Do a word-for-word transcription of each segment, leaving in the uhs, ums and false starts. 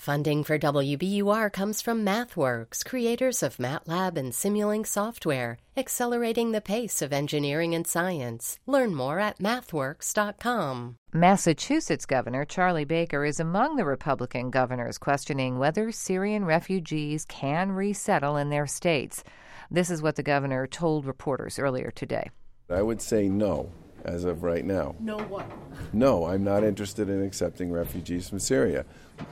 Funding for W B U R comes from MathWorks, creators of MATLAB and Simulink software, accelerating the pace of engineering and science. Learn more at mathworks dot com. Massachusetts Governor Charlie Baker is among the Republican governors questioning whether Syrian refugees can resettle in their states. This is what the governor told reporters earlier today. I would say no, as of right now. No what? No, I'm not interested in accepting refugees from Syria.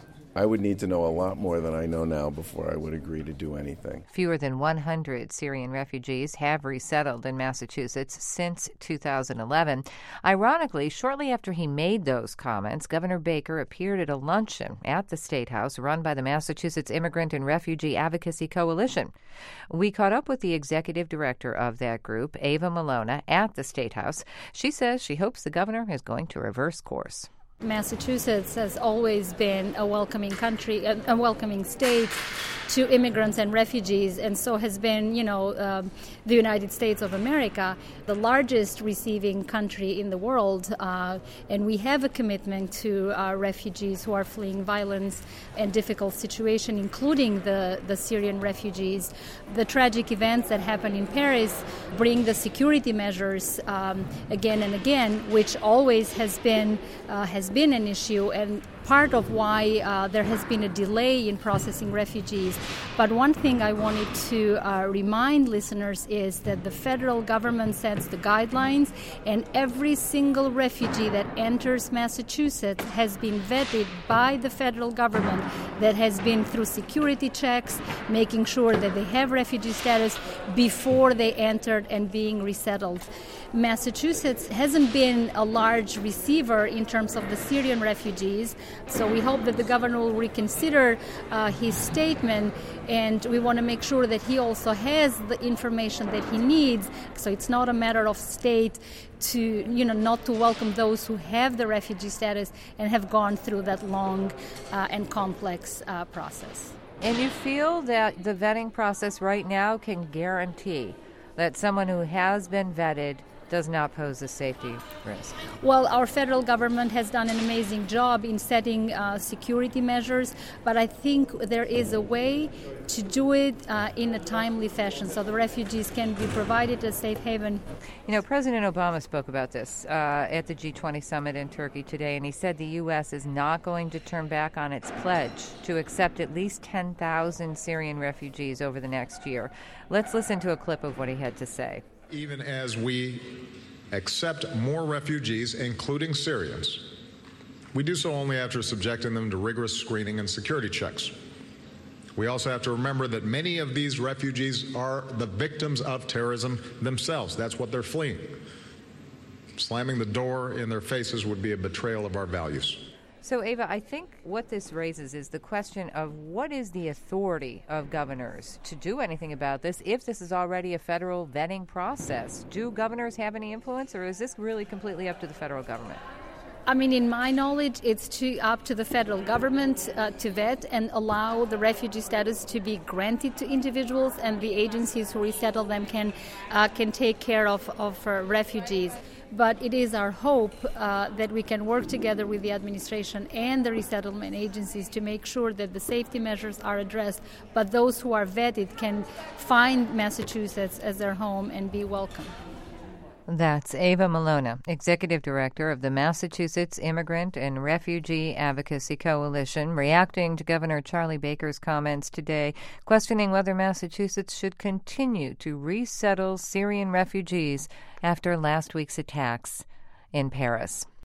I would need to know a lot more than I know now before I would agree to do anything. Fewer than one hundred Syrian refugees have resettled in Massachusetts since two thousand eleven. Ironically, shortly after he made those comments, Governor Baker appeared at a luncheon at the State House run by the Massachusetts Immigrant and Refugee Advocacy Coalition. We caught up with the executive director of that group, Ava Malona, at the State House. She says she hopes the governor is going to reverse course. Massachusetts has always been a welcoming country, a, a welcoming state to immigrants and refugees, and so has been, you know, uh, the United States of America, the largest receiving country in the world, uh, and we have a commitment to uh, refugees who are fleeing violence and difficult situation, including the, the Syrian refugees. The tragic events that happen in Paris bring the security measures um, again and again, which always has been uh, has been an issue and part of why uh, there has been a delay in processing refugees. But one thing I wanted to uh, remind listeners is that the federal government sets the guidelines, and every single refugee that enters Massachusetts has been vetted by the federal government, that has been through security checks, making sure that they have refugee status before they entered and being resettled. Massachusetts hasn't been a large receiver in terms of the Syrian refugees, so we hope that the governor will reconsider uh, his statement, and we want to make sure that he also has the information that he needs, so it's not a matter of state to, you know, not to welcome those who have the refugee status and have gone through that long uh, and complex uh, process. And you feel that the vetting process right now can guarantee that someone who has been vetted does not pose a safety risk? Well, our federal government has done an amazing job in setting uh, security measures, but I think there is a way to do it uh, in a timely fashion so the refugees can be provided a safe haven. You know, President Obama spoke about this uh, at the G twenty summit in Turkey today, and he said the U S is not going to turn back on its pledge to accept at least ten thousand Syrian refugees over the next year. Let's listen to a clip of what he had to say. Even as we accept more refugees, including Syrians, we do so only after subjecting them to rigorous screening and security checks. We also have to remember that many of these refugees are the victims of terrorism themselves. That's what they're fleeing. Slamming the door in their faces would be a betrayal of our values. So, Ava, I think what this raises is the question of what is the authority of governors to do anything about this if this is already a federal vetting process? Do governors have any influence, or is this really completely up to the federal government? I mean, in my knowledge, it's to, up to the federal government uh, to vet and allow the refugee status to be granted to individuals, and the agencies who resettle them can uh, can take care of, of uh, refugees. But it is our hope uh, that we can work together with the administration and the resettlement agencies to make sure that the safety measures are addressed, but those who are vetted can find Massachusetts as their home and be welcome. That's Ava Malona, Executive Director of the Massachusetts Immigrant and Refugee Advocacy Coalition, reacting to Governor Charlie Baker's comments today, questioning whether Massachusetts should continue to resettle Syrian refugees after last week's attacks in Paris.